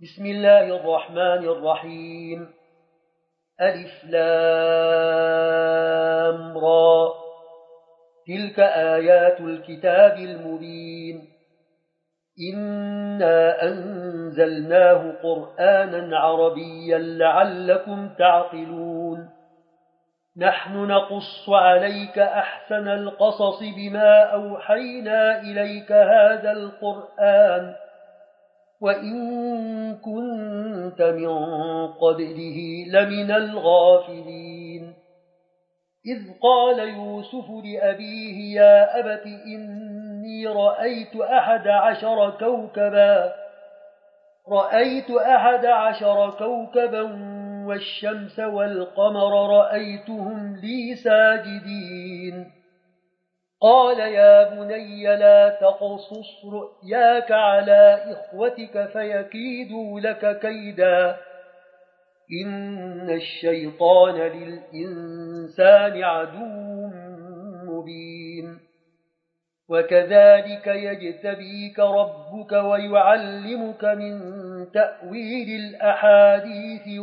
بسم الله الرحمن الرحيم. ألف لام را. تلك آيات الكتاب المبين. إنا أنزلناه قرآنا عربيا لعلكم تعقلون. نحن نقص عليك أحسن القصص بما أوحينا إليك هذا القرآن وإن كنت من قبله لمن الغافلين. إذ قال يوسف لأبيه يا أبت إني رأيت أحد عشر كوكبا والشمس والقمر رأيتهم لي ساجدين. قال يا بني لا تقصص رؤياك على إخوتك فيكيدوا لك كيدا إن الشيطان للإنسان عدو مبين. وكذلك يجتبيك ربك ويعلمك من تأويل الأحاديث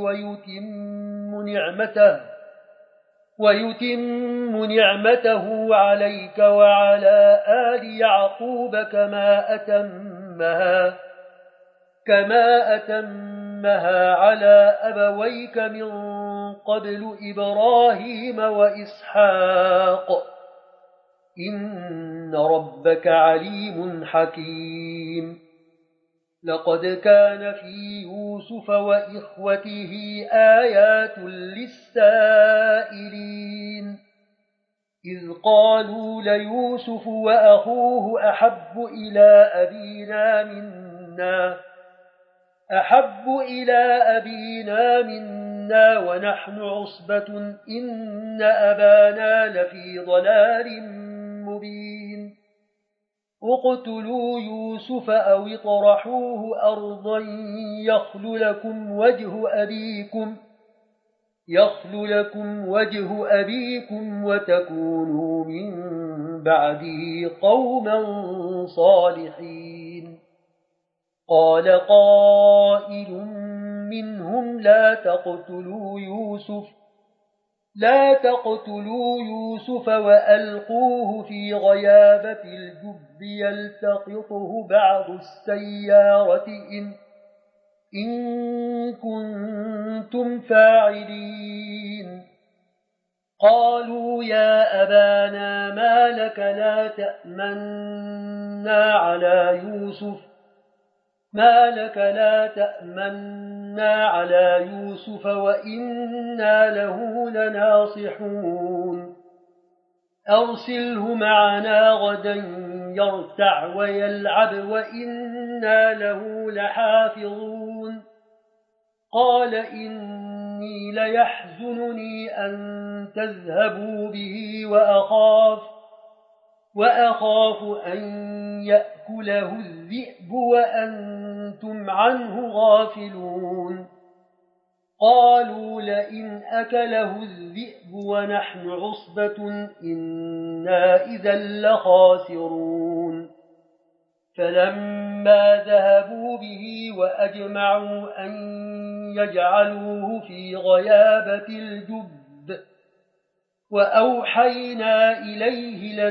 ويتم نعمته عليك وعلى آل يعقوب كما أتمها على أبويك من قبل إبراهيم وإسحاق إن ربك عليم حكيم. لقد كان في يوسف وإخوته آيات للسائلين إذ قالوا ليوسف وأخوه أحب إلى أبينا منا ونحن عصبة إن أبانا لفي ضلال مبين. اقتلوا يوسف أو اطرحوه أرضا يخل لكم وجه أبيكم وتكونوا من بعده قوما صالحين. قال قائل منهم لا تقتلوا يوسف وألقوه في غيابة الجب يلتقطه بعض السيارة إن كنتم فاعلين. قالوا يا أبانا ما لك لا تأمنا على يوسف وإنا له لناصحون. أرسله معنا غدا يرتع ويلعب وإنا له لحافظون. قال إني ليحزنني أن تذهبوا به وأخاف أن يأكله الذئب وأنتم عنه غافلون. قالوا لئن أكله الذئب ونحن عصبة إنا إذا لخاسرون. فلما ذهبوا به وأجمعوا أن يجعلوه في غيابة الجب وأوحينا إليه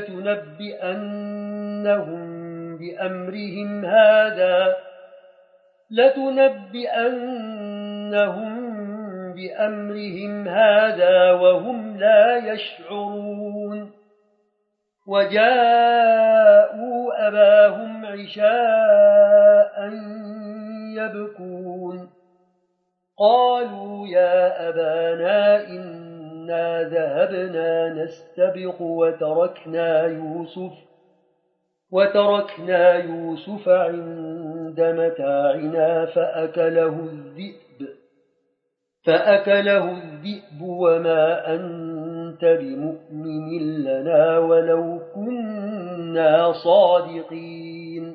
لتنبئنهم بأمرهم هذا وهم لا يشعرون. وجاءوا أباهم عشاء يبكون. قالوا يا أبانا إنا ذهبنا نستبق وتركنا يوسف عند متاعنا فأكله الذئب وما أنت بمؤمن لنا ولو كنا صادقين.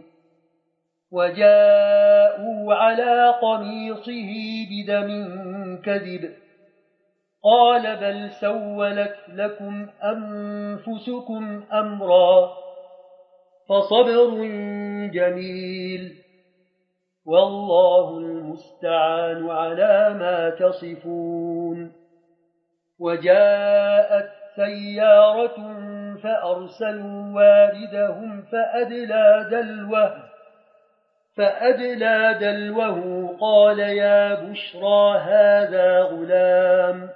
وجاءوا على قميصه بدم كذب. قال بل سولت لكم أنفسكم أمرا فصبر جميل والله المستعان المستعان على ما تصفون. وجاءت سيارة فأرسلوا واردهم فأدلى دلوه قال يا بشرى هذا غلام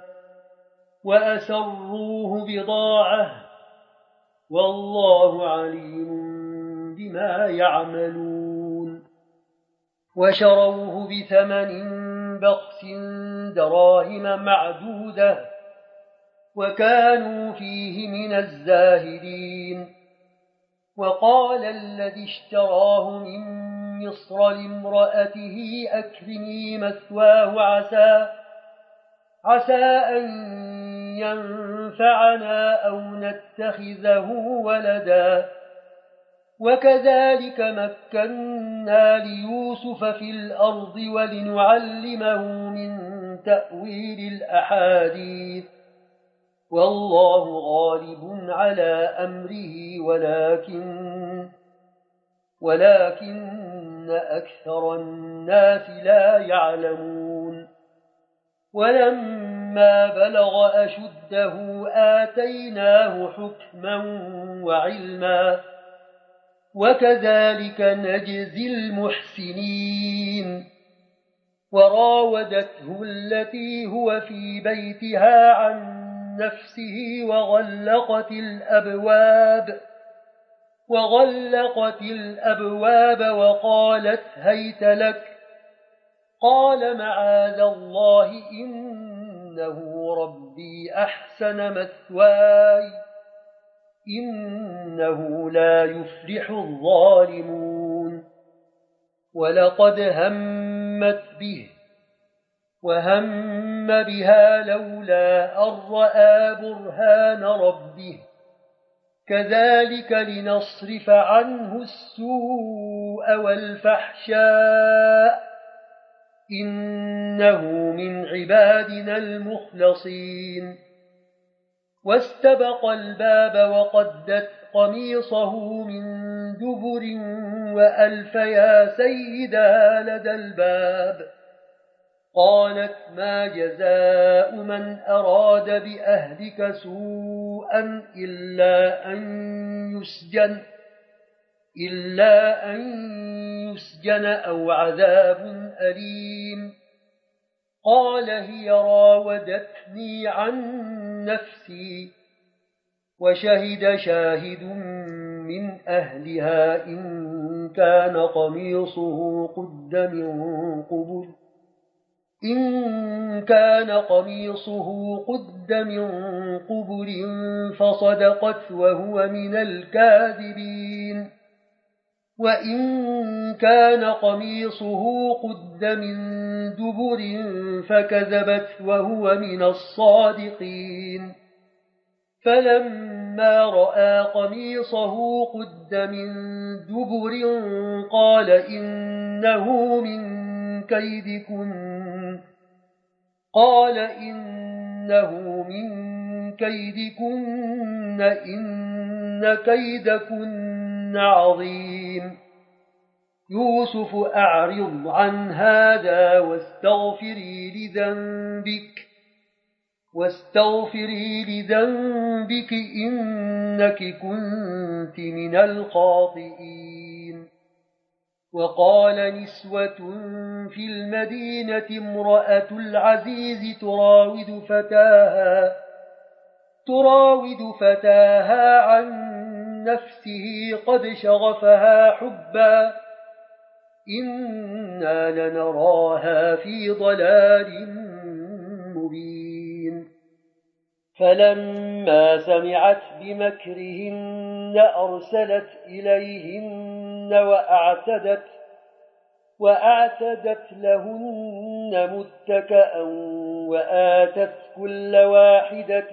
وأسروه بضاعة والله عليم بما يعملون. وشروه بثمن بخس دراهم معدودة وكانوا فيه من الزاهدين. وقال الذي اشتراه من مصر لامرأته أكرمي مثواه عسى أن ينفعنا أو نتخذه ولدا. وكذلك مكنا ليوسف في الأرض ولنعلمه من تأويل الأحاديث والله غالب على أمره ولكن أكثر الناس لا يعلمون. ولما بلغ أشده آتيناه حكما وعلما وكذلك نجزي المحسنين. وراودته التي هو في بيتها عن نفسه وغلقت الأبواب وقالت هيت لك قال معاذ الله إنه ربي أحسن مثواي إنه لا يفلح الظالمون. ولقد همت به وهم بها لولا أن رأى برهان ربه كذلك لنصرف عنه السوء والفحشاء إنه من عبادنا المخلصين. واستبق الباب وقدت قميصه من دبر وألف يا سيدها لدى الباب. قالت ما جزاء من أراد بأهلك سوءا إلا أن يسجن أو عذاب أليم. قال هي راودتني عن نفسي وشهد شاهد من أهلها إن كان قميصه قد من قبل فصدقت وهو من الكاذبين وإن كان قميصه قد من دبر فكذبت وهو من الصادقين. فلما رأى قميصه قد من دبر قال إنه من كيدكن إن كيدكن عظيم. يوسف أعرض عن هذا واستغفري لذنبك إنك كنت من الخاطئين. وقال نسوة في المدينة امرأة العزيز تراود فتاها عن نفسه قد شغفها حبا إنا لنراها في ضلال مبين. فلما سمعت بمكرهن أرسلت إليهن وأعتدت لهن متكأ وآتت كل واحدة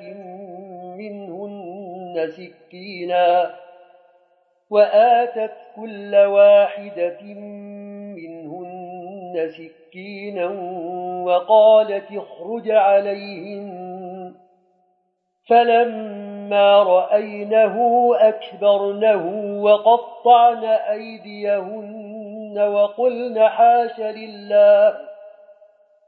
منهن سكينا وقالت اخرج عليهن. فلما رأينه أكبرنه وقطعن أيديهن وقلن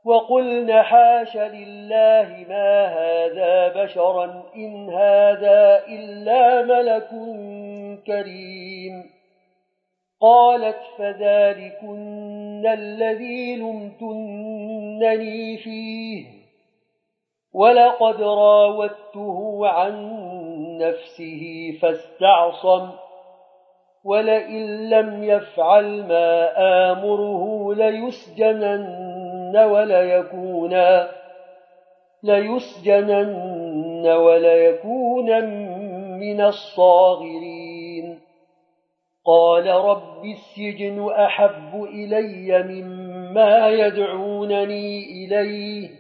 وقلن حاش لله ما هذا بشرا إن هذا إلا ملك كريم. قالت فذلكن الذي لمتنني فيه ولقد راودته عن نفسه فاستعصم ولئن لم يفعل ما آمره ليسجنن وليكون من الصاغرين. قال رب السجن أحب إلي مما يدعونني إليه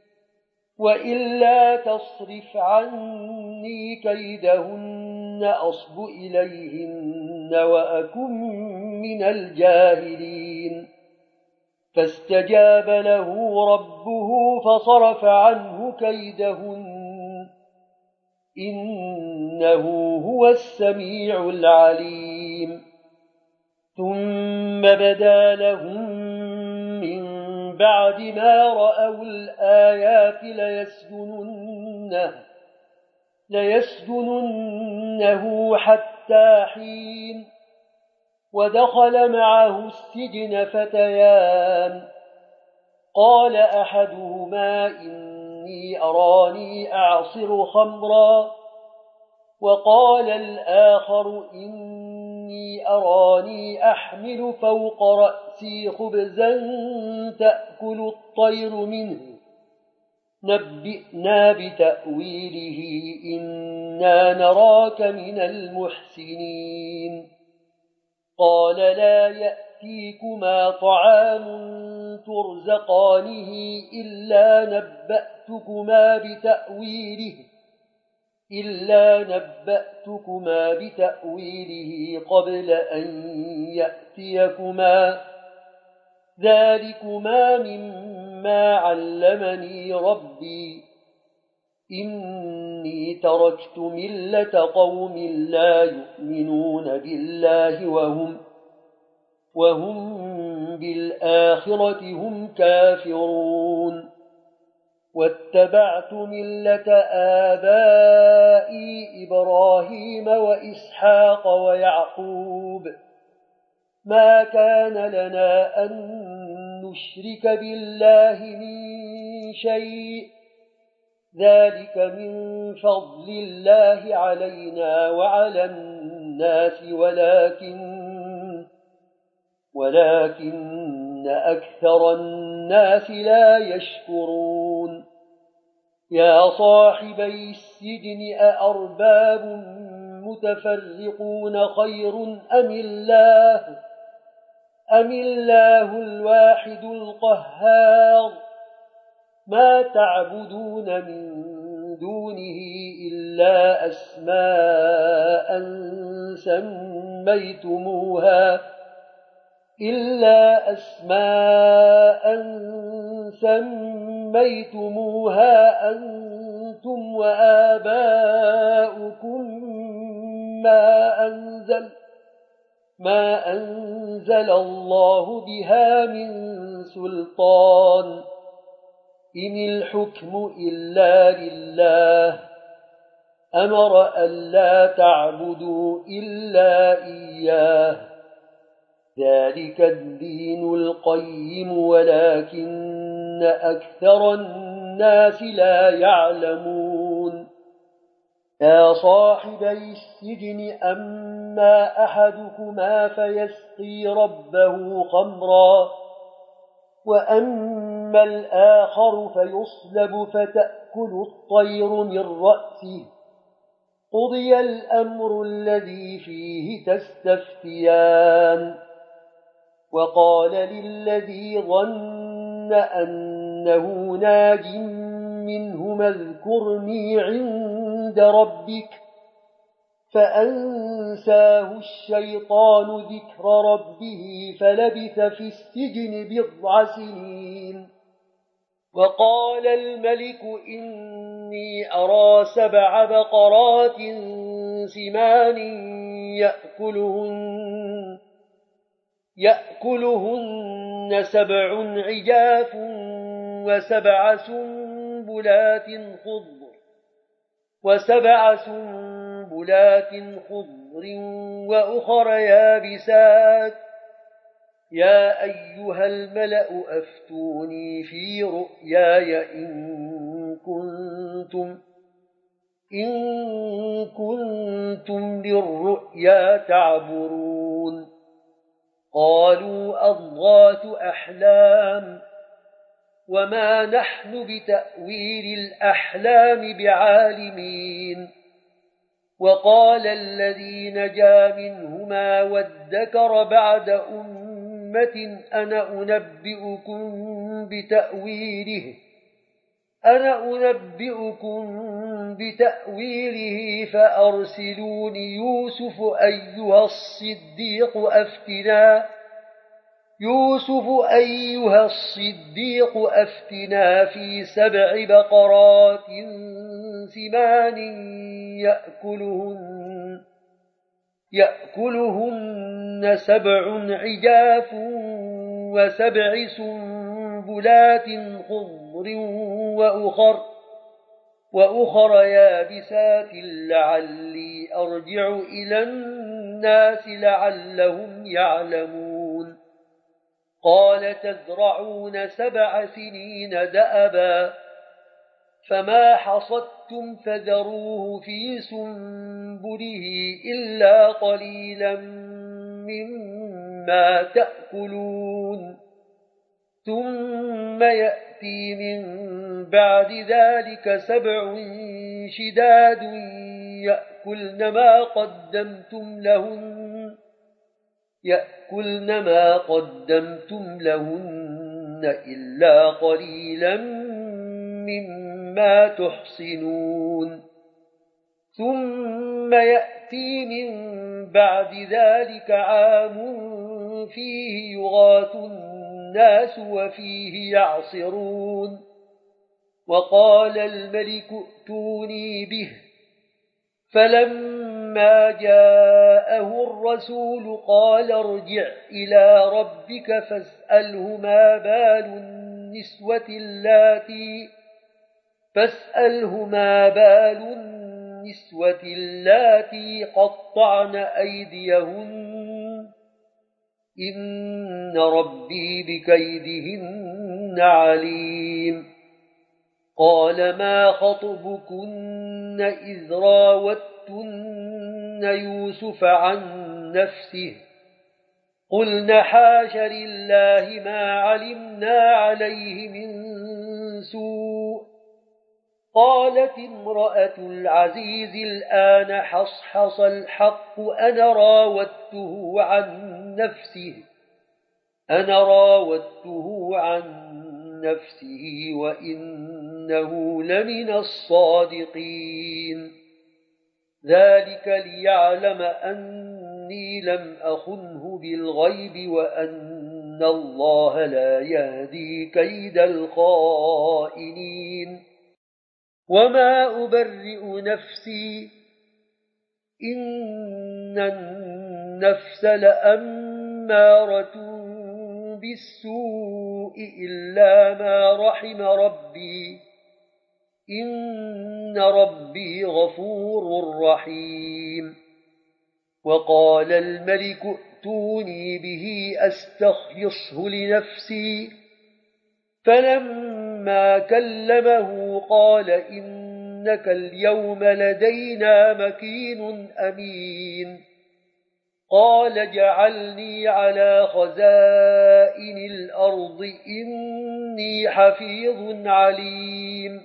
وإلا تصرف عني كيدهن أصب إليهن وأكن من الجاهلين. فاستجاب له ربه فصرف عنه كيدهن إنه هو السميع العليم. ثم بدا لهم من بعد ما رأوا الآيات ليسجننه حتى حين. ودخل معه السجن فتيان قال أحدهما إني أراني أعصر خمرا وقال الآخر إني أراني أحمل فوق رأسي خبزا تأكل الطير منه نبئنا بتأويله إنا نراك من المحسنين. قال لا يأتيكما طعام ترزقانه إلا نبأتكما بتأويله قبل أن يأتيكما ذلكما مما علمني ربي إني تركت ملة قوم لا يؤمنون بالله وهم بالآخرة هم كافرون. واتبعت ملة آبائي إبراهيم وإسحاق ويعقوب ما كان لنا أن نشرك بالله من شيء ذلك من فضل الله علينا وعلى الناس ولكن أكثر الناس لا يشكرون. يا صاحبي السجن أأرباب متفرقون خير أم الله الواحد القهار. ما تعبدون من دونه إلا أسماء سميتموها أنتم وآباؤكم ما أنزل الله بها من سلطان إن الحكم إلا لله أمر ألا تعبدوا إلا إياه ذلك الدين القيم ولكن أكثر الناس لا يعلمون. يا صاحبي السجن أما أحدكما فيسقي ربه خمرا وأما الآخر فيصلب فتأكل الطير من رأسه قضي الأمر الذي فيه تستفتيان. وقال للذي ظن أنه ناج منهما اذكرني عند ربك فأنساه الشيطان ذكر ربه فلبث في السجن 9 سنين. وقال الملك إني أرى 7 بقرات سمان يأكلهن 7 عجاف وسبع سنبلات خضر وأخر يابسات يا أيها الملأ أفتوني في رؤياي إن كنتم للرؤيا تعبرون قالوا أضغاث أحلام وما نحن بتأويل الأحلام بعالمين وقال الذي نجا منهما وادكر بعد أمة أنا أنبئكم بتأويله فأرسلون يوسف أيها الصديق أفتنا في 7 بقرات سمان يأكلهن 7 عجاف و7 سنبلات خضر وأخر يابسات لعلي أرجع إلى الناس لعلهم يعلمون قال تزرعون 7 سنين دأبا فما حصدتم فذروه في سنبله إلا قليلا مما تأكلون ثم يأتي من بعد ذلك 7 شداد يأكلن ما قدمتم لهن إلا قليلا مما تحصنون ثم يأتي من بعد ذلك عام فيه يغاث الناس وفيه يعصرون وقال الملك ائتوني به فلما جاءه الرسول قال ارجع إلى ربك فاسأله ما بال النسوة اللاتي قطعن أيديهن إن ربي بكيدهن عليم قال ما خطبكن إذ راوتن يوسف عن نفسه قلن حاش لله ما علمنا عليه من سوء قالت امرأة العزيز الآن حصحص الحق أنا راودته عن نفسه وإنه لمن الصادقين ذلك ليعلم أني لم أخنه بالغيب وأن الله لا يهدي كيد الخائنين وما أبرئ نفسي إن النفس لأمارة بالسوء إلا ما رحم ربي إن ربي غفور رحيم وقال الملك ائتوني به أستخلصه لنفسي فلما كلمه قال إنك اليوم لدينا مكين أمين قال جعلني على خزائن الأرض إني حفيظ عليم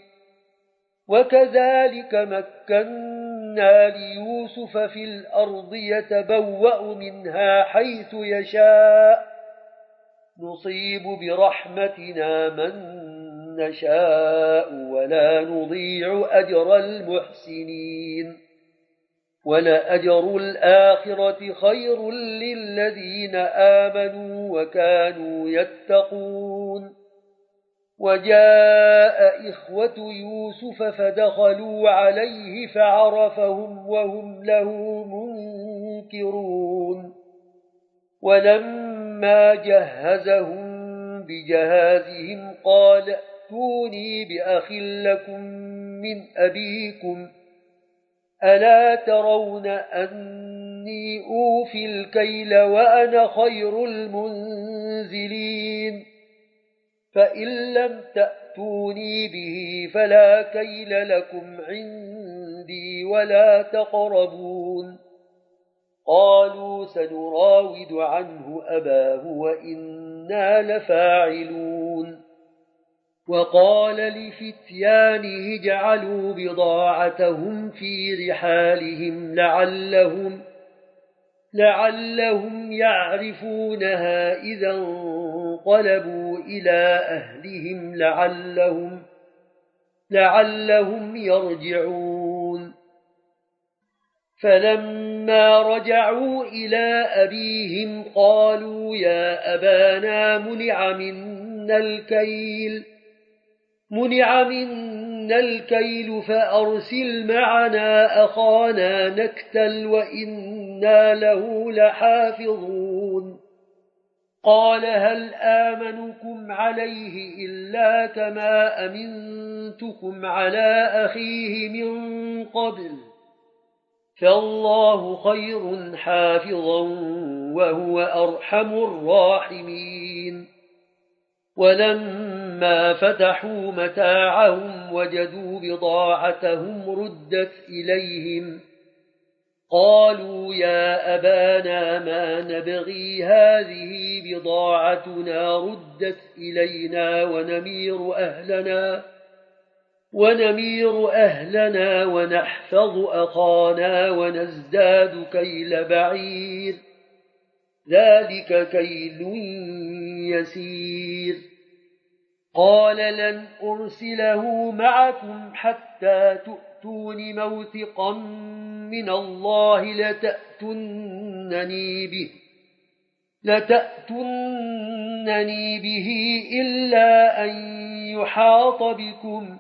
وكذلك مكنا ليوسف في الأرض يتبوأ منها حيث يشاء نصيب برحمتنا من نشاء ولا نضيع أجر المحسنين ولأجر الآخرة خير للذين آمنوا وكانوا يتقون وجاء إخوة يوسف فدخلوا عليه فعرفهم وهم له منكرون ولما جهزهم بجهازهم قال ائتوني بأخ لكم من أبيكم ألا ترون أني أوفي الكيل وأنا خير المنزلين فإن لم تأتوني به فلا كيل لكم عندي ولا تقربون قالوا سنراود عنه أباه وإنا لفاعلون وقال لفتيانه اجعلوا بضاعتهم في رحالهم لعلهم يعرفونها إذا انقلبوا إلى أهلهم لعلهم يرجعون فلما رجعوا إلى أبيهم قالوا يا أبانا منع منا الكيل فأرسل معنا أخانا نكتل وإنا له لحافظون قال هل آمنكم عليه إلا كما أمنتكم على أخيه من قبل فالله خير حافظا وهو أرحم الراحمين ولما فتحوا متاعهم وجدوا بضاعتهم ردت إليهم قالوا يا أبانا ما نبغي هذه بضاعتنا ردت إلينا ونمير أهلنا ونحفظ أخانا ونزداد كيل بعير ذلك كيل يسير قال لن أرسله معكم حتى تؤتون موثقا من الله لتأتونني به إلا أن يحاط بكم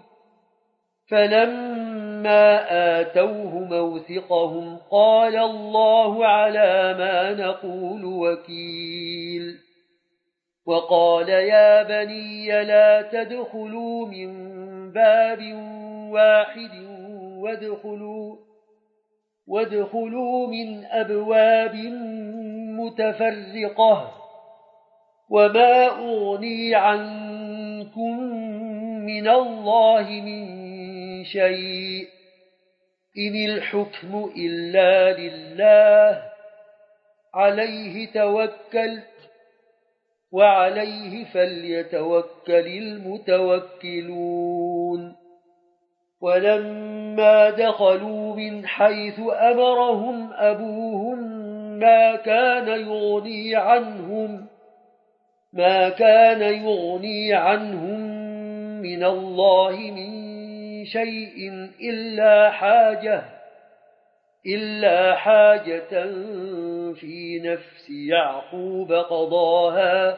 فلما آتوه موثقهم قال الله على ما نقول وكيل وقال يا بني لا تدخلوا من باب واحد وادخلوا من أبواب متفرقة وما أغني عنكم من الله من شيء إن الحكم إلا لله عليه توكلت وعليه فليتوكل المتوكلون ولما دخلوا من حيث أمرهم أبوهم ما كان يغني عنهم من الله من شيء إلا حاجة في نفس يعقوب قضاها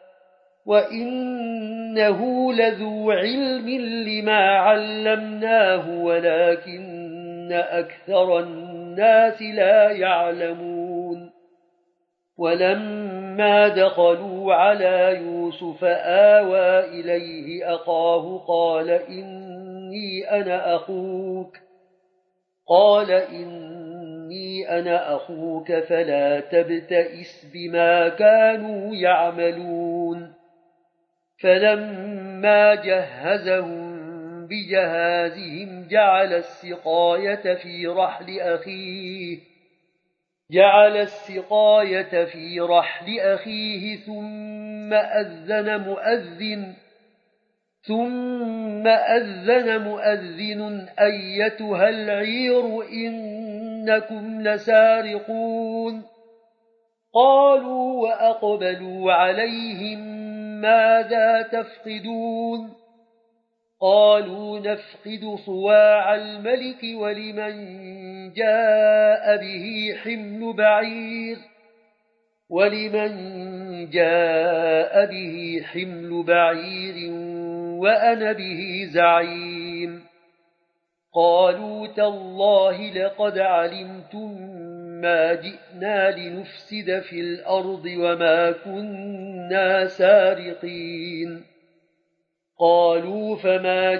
وإنه لذو علم لما علمناه ولكن أكثر الناس لا يعلمون ولما دخلوا على يوسف آوى إليه أخاه قال إني أنا أخوك فلا تبتئس بما كانوا يعملون فلما جهزهم بجهازهم جعل السقاية في رحل أخيه ثم أذن مؤذن أيتها العير إنكم لسارقون قالوا وأقبلوا عليهم ماذا تفقدون قالوا نفقد صواع الملك ولمن جاء به حمل بعير وأنا به زعيم قالوا تالله لقد علمتم ما جئنا لنفسد في الأرض وما كنا سارقين قالوا فما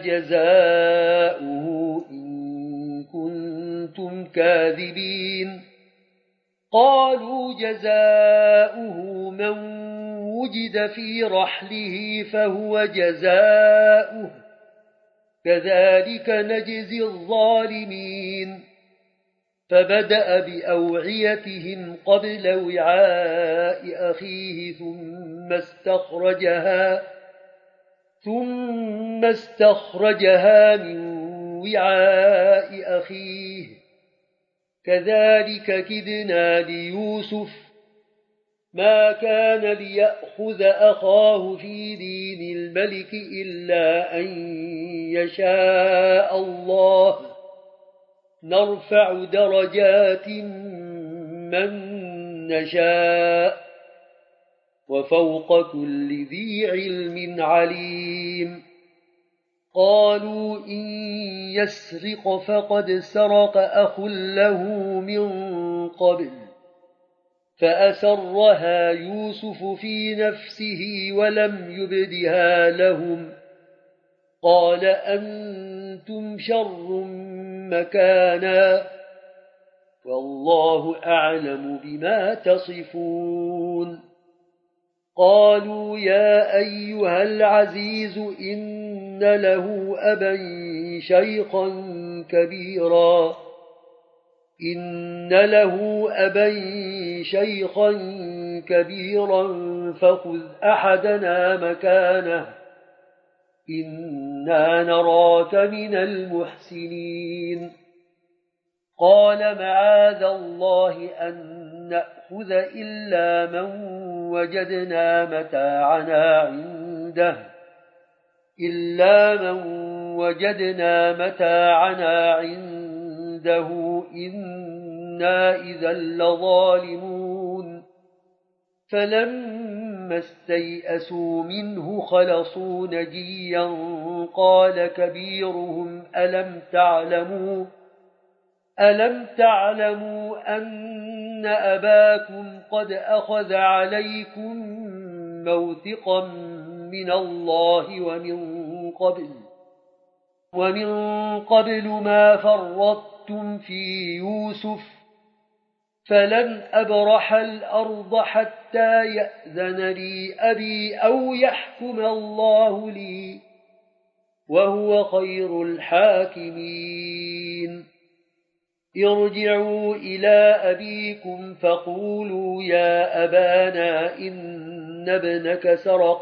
جزاؤه إن كنتم كاذبين قالوا جزاؤه من وجد في رحله فهو جزاؤه كذلك نجزي الظالمين فبدأ بأوعيتهم قبل وعاء أخيه ثم استخرجها من وعاء أخيه كذلك كدنا ليوسف ما كان ليأخذ أخاه في دين الملك إلا أن يشاء الله نرفع درجات من نشاء وفوق كل ذي علم عليم قالوا إن يسرق فقد سرق أخ له من قبل فأسرها يوسف في نفسه ولم يبدها لهم قال أنتم شر مكانا والله أعلم بما تصفون قالوا يا أيها العزيز إن له أبا شيخا كبيرا فخذ أحدنا مكانه إنا نراك من المحسنين قال معاذ الله أن نأخذ إلا من وجدنا متاعنا عنده إنا إذا لظالمون فلما استيئسوا منه خلصوا نجيا قال كبيرهم ألم تعلموا أن أباكم قد أخذ عليكم موثقا من الله ومن قبل ما فرطتم في يوسف فلن أبرح الأرض حتى يأذن لي أبي أو يحكم الله لي وهو خير الحاكمين ارجعوا إلى أبيكم فقولوا يا أبانا إن ابنك سرق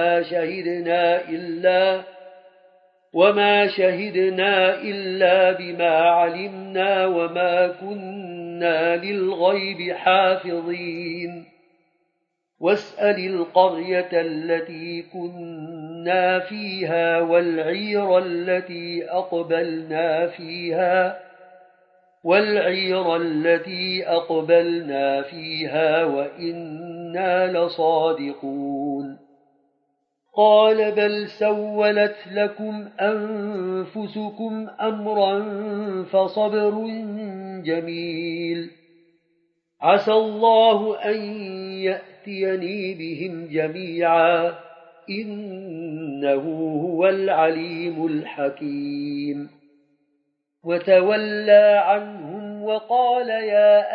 وما شهدنا إلا بما علمنا وما كنا للغيب حافظين واسأل القرية التي كنا فيها والعير التي أقبلنا فيها وإنا لصادقون قال بل سولت لكم أنفسكم أمرا فصبر جميل عسى الله أن يأتيني بهم جميعا إنه هو العليم الحكيم وتولى عنهم وقال يا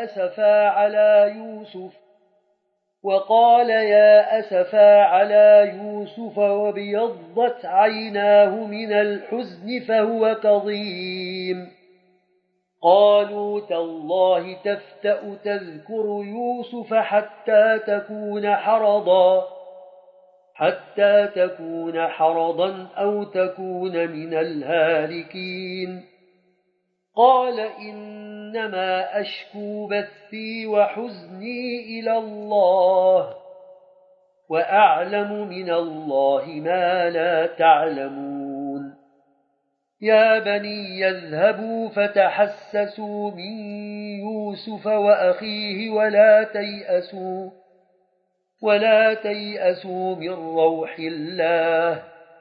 أسفا على يوسف وابيضت عيناه من الحزن فهو كظيم قالوا تالله تفتأ تذكر يوسف حتى تكون حرضا أو تكون من الهالكين قال إنما أشكو بثي وحزني إلى الله وأعلم من الله ما لا تعلمون يا بني يذهبوا فتحسسوا من يوسف وأخيه ولا تيأسوا من روح الله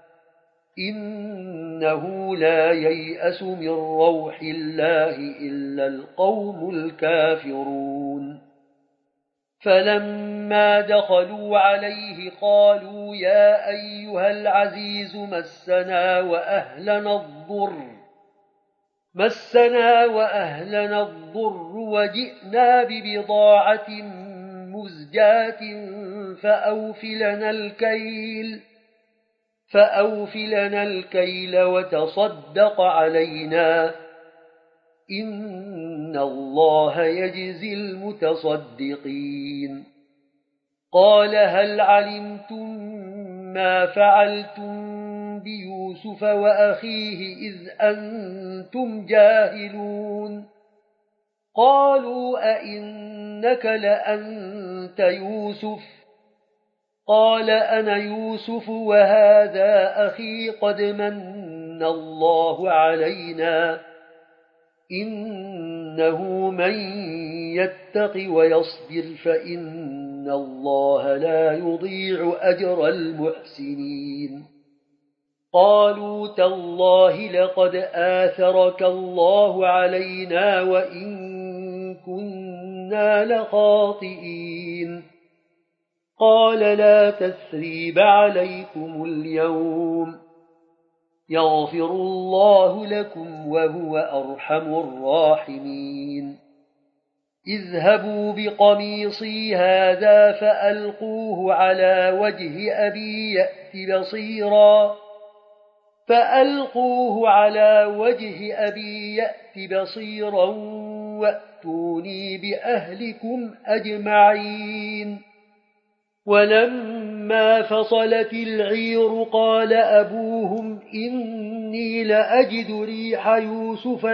إنه لا ييأس من روح الله إلا القوم الكافرون فلما دخلوا عليه قالوا يا أيها العزيز مسنا وأهلنا الضر وجئنا ببضاعة مزجاة فأوفلنا الكيل وتصدق علينا إن الله يجزي المتصدقين. قال هل علمتم ما فعلتم بيوسف وأخيه إذ أنتم جاهلون؟ قالوا أئنك لأنت يوسف؟ قال أنا يوسف وهذا أخي قد من الله علينا إنه من يتق ويصبر فإن الله لا يضيع أجر المحسنين. قالوا تالله لقد آثرك الله علينا وإن كنا لخاطئين. قال لا تثريب عليكم اليوم يغفر الله لكم وهو أرحم الراحمين. اذهبوا بقميصي هذا فألقوه على وجه أبي يأت بصيرا وأتوني بأهلكم أجمعين. ولما فصلت العير قال أبوهم إني لأجد ريح يوسف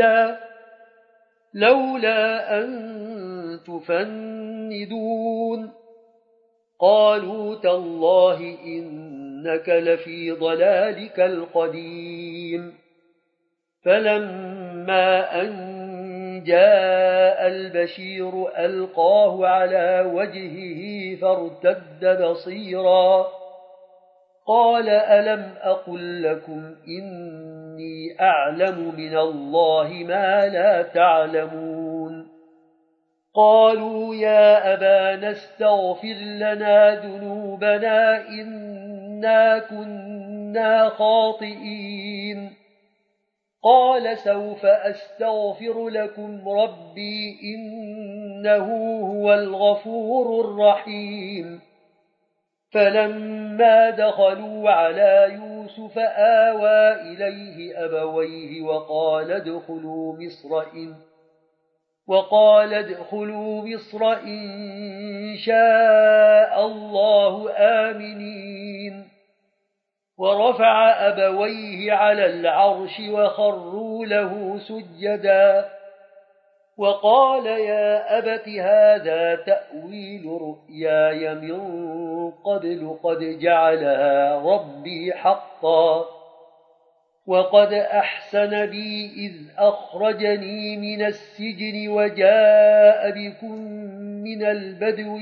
لولا أن تفندون. قالوا تالله إنك لفي ضلالك القديم. فلما أن جاء البشير ألقاه على وجهه فارتد بصيرا قال ألم أقل لكم إني أعلم من الله ما لا تعلمون؟ قالوا يا أبانا استغفر لنا ذنوبنا إنا كنا خاطئين. قال سوف أستغفر لكم ربي إنه هو الغفور الرحيم. فلما دخلوا على يوسف آوى إليه أبويه وقال ادخلوا مصر إن شاء الله آمنين. ورفع أبويه على العرش وخروا له سجدا وقال يا أبت هذا تأويل رؤياي من قبل قد جعلها ربي حقا وقد أحسن بي إذ أخرجني من السجن وجاء بكم من البدو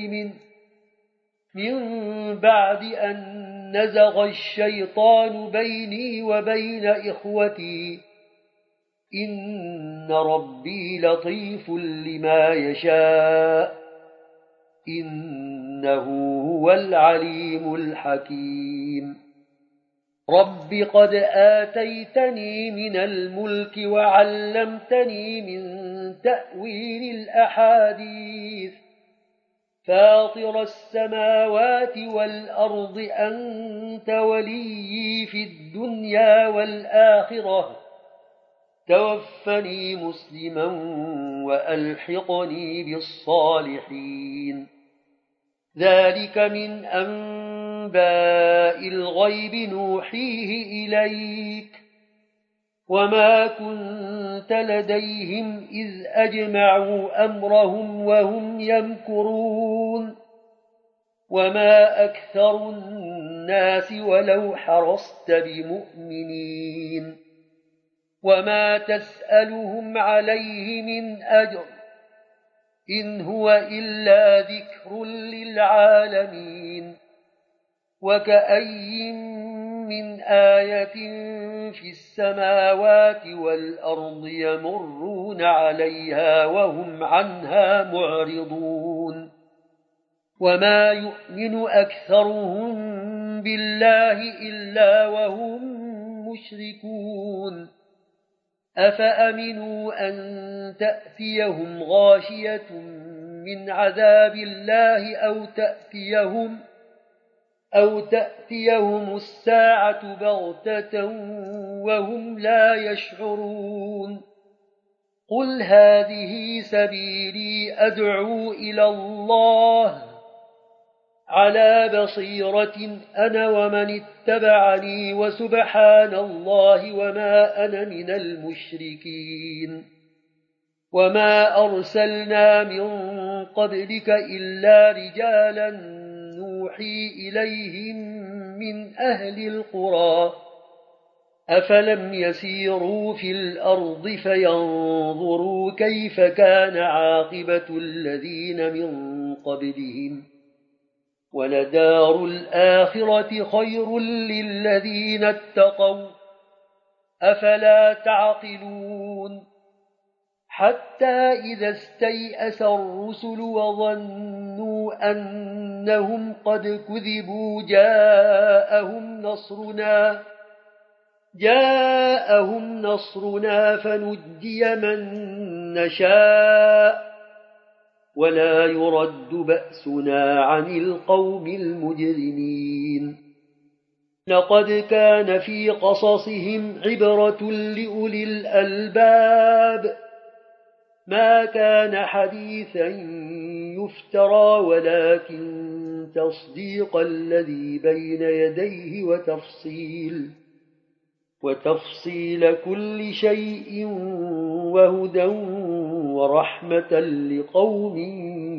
من بعد أن نزغ الشيطان بيني وبين إخوتي إن ربي لطيف لما يشاء إنه هو العليم الحكيم. رب قد آتيتني من الملك وعلمتني من تأويل الأحاديث فاطر السماوات والأرض أنت وليي في الدنيا والآخرة توفني مسلما وألحقني بالصالحين. ذلك من أنباء الغيب نوحيه إليك وما كنت لديهم إذ أجمعوا أمرهم وهم يمكرون. وما أكثر الناس ولو حرصت بمؤمنين وما تسألهم عليه من أجر إن هو إلا ذكر للعالمين. وكأي من آية في السماوات والأرض يمرون عليها وهم عنها معرضون. وما يؤمن أكثرهم بالله إلا وهم مشركون أفأمنوا أن تأتيهم غاشية من عذاب الله أو تأتيهم الساعة بغتة وهم لا يشعرون قل هذه سبيلي أدعو إلى الله على بصيرة أنا ومن اتبعني وسبحان الله وما أنا من المشركين وما أرسلنا من قبلك إلا رجالا نوحي إليهم من أهل القرى أفلم يسيروا في الأرض فينظروا كيف كان عاقبة الذين من قبلهم ولدار الآخرة خير للذين اتقوا أفلا تعقلون حتى إذا استيأس الرسل وظنوا أنهم قد كذبوا جاءهم نصرنا فنجي من نشاء ولا يرد بأسنا عن القوم المجرمين لقد كان في قصصهم عبرة لأولي الألباب ما كان حديثا يفترى ولكن تصديق الذي بين يديه وتفصيل كل شيء وهدى ورحمة لقوم